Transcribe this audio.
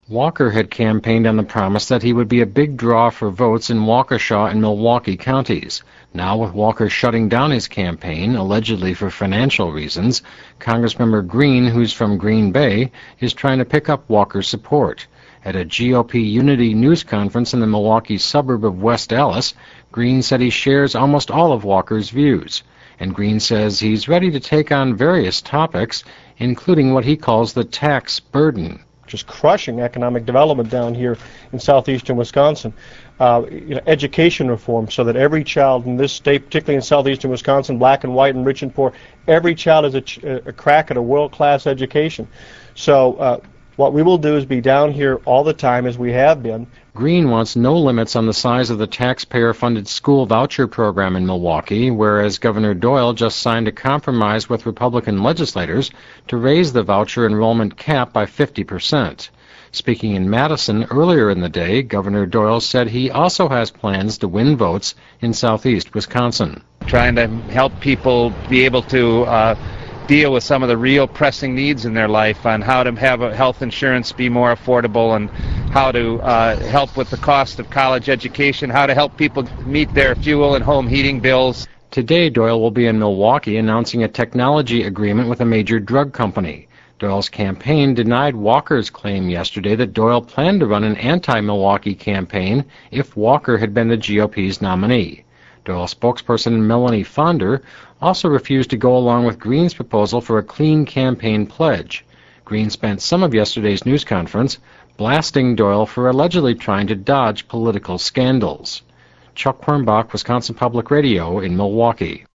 Walker had campaigned on the promise that he would be a big draw for votes in Waukesha and Milwaukee counties. Now, with Walker shutting down his campaign, allegedly for financial reasons, Congressmember Green, who's from Green Bay, is trying to pick up Walker's support. At a GOP Unity news conference in the Milwaukee suburb of West Allis, Green said he shares almost all of Walker's views. And Green says he's ready to take on various topics, including what he calls the tax burden. Just crushing economic development down here in southeastern Wisconsin. Education reform so that every child in this state, particularly in southeastern Wisconsin, black and white and rich and poor, every child has a crack at a world-class education. So what we will do is be down here all the time as we have been. Green wants no limits on the size of the taxpayer-funded school voucher program in Milwaukee, whereas Governor Doyle just signed a compromise with Republican legislators to raise the voucher enrollment cap by 50%. Speaking in Madison earlier in the day, Governor Doyle said he also has plans to win votes in southeast Wisconsin. Trying to help people be able to deal with some of the real pressing needs in their life, on how to have a health insurance be more affordable, and how to help with the cost of college education, how to help people meet their fuel and home heating bills. Today, Doyle will be in Milwaukee announcing a technology agreement with a major drug company. Doyle's campaign denied Walker's claim yesterday that Doyle planned to run an anti-Milwaukee campaign if Walker had been the GOP's nominee. Doyle spokesperson Melanie Fonder also refused to go along with Green's proposal for a clean campaign pledge. Green spent some of yesterday's news conference blasting Doyle for allegedly trying to dodge political scandals. Chuck Quirmbach, Wisconsin Public Radio in Milwaukee.